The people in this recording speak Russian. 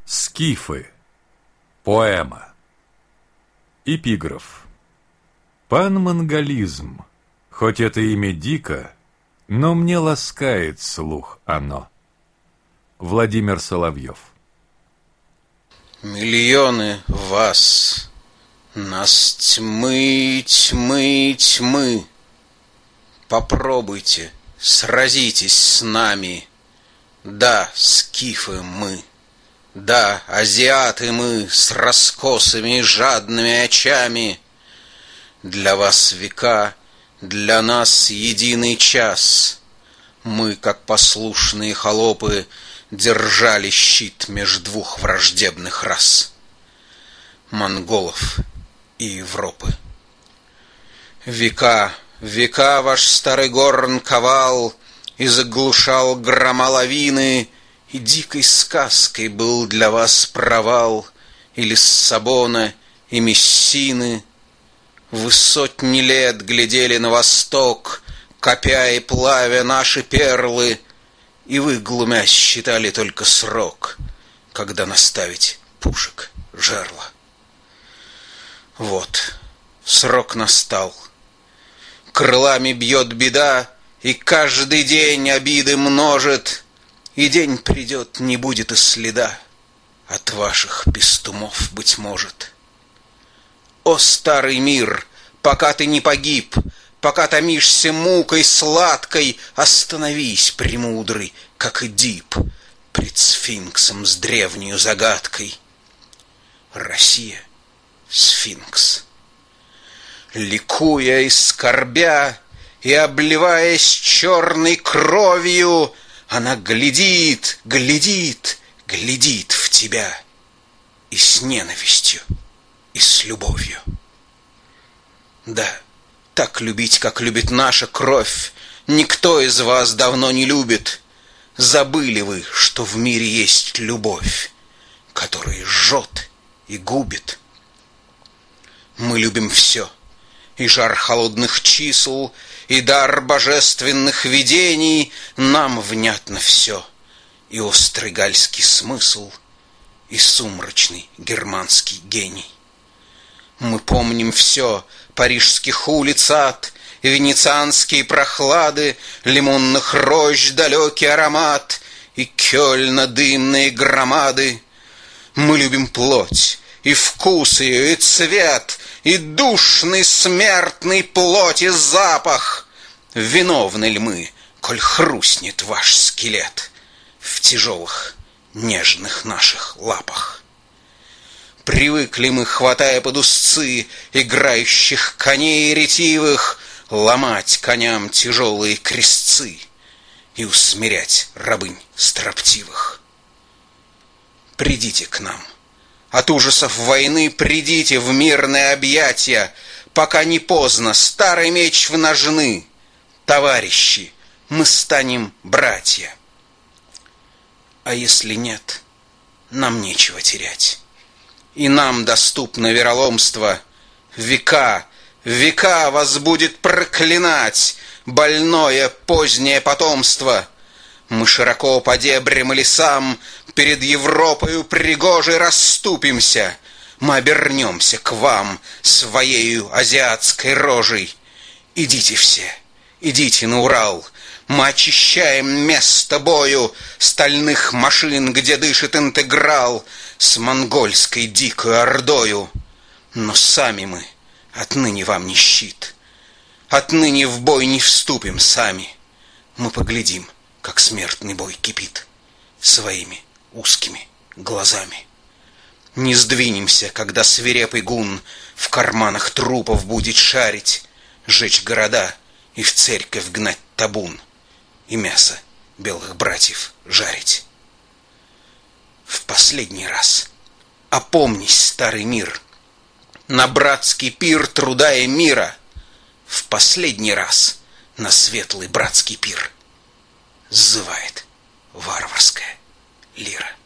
Скифы. Поэма. Эпиграф. Панмонголизм, хоть это имя дико, но мне ласкает слух оно. Владимир Соловьев. Миллионы вас, нас тьмы, тьмы, тьмы. Попробуйте, сразитесь с нами. Да, скифы мы, да, азиаты мы с раскосыми и жадными очами. Для вас века, для нас единый час. Мы, как послушные холопы, держали щит меж двух враждебных рас — монголов и Европы. Века, века ваш старый горн ковал и заглушал грома лавины, и дикой сказкой был для вас провал и Лиссабона, и Мессины. Вы сотни лет глядели на восток, копя и плавя наши перлы, и вы, глумясь, считали только срок, когда наставить пушек жерла. Вот, срок настал. Крылами бьет беда, и каждый день обиды множит, и день придет, не будет и следа от ваших пестумов, быть может. О, старый мир, пока ты не погиб, пока томишься мукой сладкой, остановись, премудрый, как Эдип, пред сфинксом с древнею загадкой. Россия — сфинкс. Ликуя и скорбя, и обливаясь черной кровью, она глядит, глядит, глядит в тебя и с ненавистью, и с любовью. Да, так любить, как любит наша кровь, никто из вас давно не любит. Забыли вы, что в мире есть любовь, которая жжет и губит. Мы любим все, и жар холодных чисел, и дар божественных видений. Нам внятно все, и острый гальский смысл, и сумрачный германский гений. Мы помним все, парижских улиц ад, венецианские прохлады, лимонных рощ далекий аромат и Кёльна дымные громады. Мы любим плоть, и вкус ее, и цвет, и душный смертный плоти запах. Виновны ли мы, коль хрустнет ваш скелет в тяжелых нежных наших лапах? Привыкли мы, хватая под узцы играющих коней ретивых, ломать коням тяжелые крестцы и усмирять рабынь строптивых. Придите к нам, от ужасов войны придите в мирное объятия, пока не поздно, старый меч в ножны. Товарищи, мы станем братья. А если нет, нам нечего терять. И нам доступно вероломство. Века, века вас будет проклинать больное позднее потомство. Мы широко по дебрям и лесам перед Европою пригожей расступимся. Мы обернемся к вам своею азиатской рожей. Идите все, идите на Урал. Мы очищаем место бою стальных машин, где дышит интеграл, с монгольской дикой ордою. Но сами мы отныне вам не щит. Отныне в бой не вступим сами. Мы поглядим, как смертный бой кипит, своими узкими глазами. Не сдвинемся, когда свирепый гун в карманах трупов будет шарить, жечь города и в церковь гнать табун, и мясо белых братьев жарить. В последний раз опомнись, старый мир, на братский пир труда и мира. В последний раз на светлый братский пир сзывает варварская лира.